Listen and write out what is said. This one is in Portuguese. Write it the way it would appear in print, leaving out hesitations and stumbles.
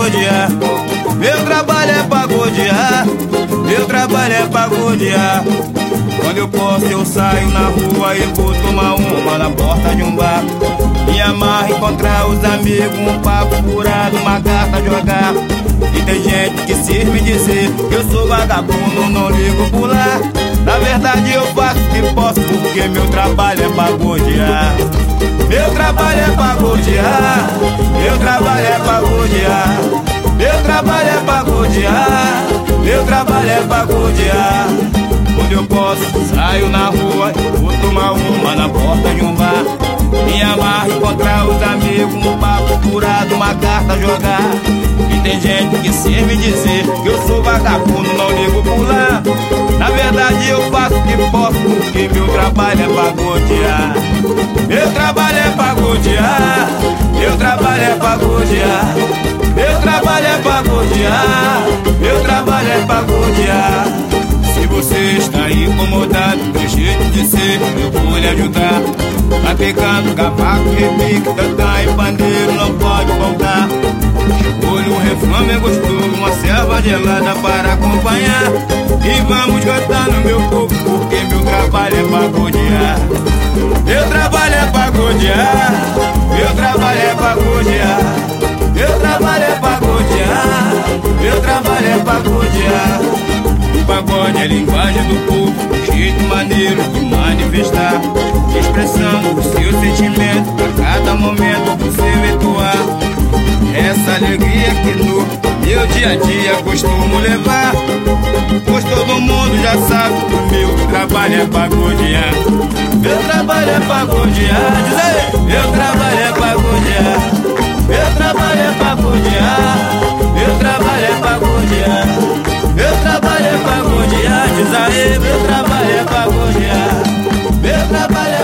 pagodear. Meu trabalho é pagodear. Meu trabalho é pagodear. Quando eu posso eu saio na rua e vou tomar uma na porta de um bar. Me amarro, encontrar os amigos, um papo furado, uma carta jogar. E tem gente que se me dizer que eu sou vagabundo, não ligo por lá. Na verdade eu faço o que posso porque meu trabalho é pagodear. Meu trabalho é pagodear. Meu trabalho é pagodear. Meu trabalho é pagodear. Meu trabalho é pagodear. Quando eu posso, saio na rua, vou tomar uma na porta de um bar. Me amarro, encontrar os amigos, um papo furado, uma carta jogar. E tem gente que se me dizer que eu sou vagabundo, não ligo por lá. Na verdade eu faço o que posso porque meu trabalho é pagodear. Meu trabalho é pagodear. Meu trabalho é pagodear. Meu trabalho é pagodear. Meu trabalho é pagodear. Se você está incomodado do jeito de ser, eu vou lhe ajudar. Tá pegando cavaco, repique, tantã e pandeiro, não pode faltar. Olha o refrão é gostoso, uma selva gelada para acompanhar. E vamos cantando meu povo, porque meu trabalho é pagodear. Meu trabalho é pagodear. Meu trabalho é pagodear. Meu trabalho é pagodear. Meu trabalho é pagodear. O pagode é linguagem do povo, um jeito maneiro de manifestar, expressando o seu sentimento a cada momento do seu entoar. Essa alegria que no meu dia a dia costumo levar, pois todo mundo já sabe que o meu trabalho é pagodear. Meu trabalho é pagodear, diz aí. Meu trabalho é pagodear. Meu trabalho é pagodear. Meu trabalho é pagodear. Meu trabalho é pagodear, diz aí. Meu trabalho é pagodear. Meu trabalho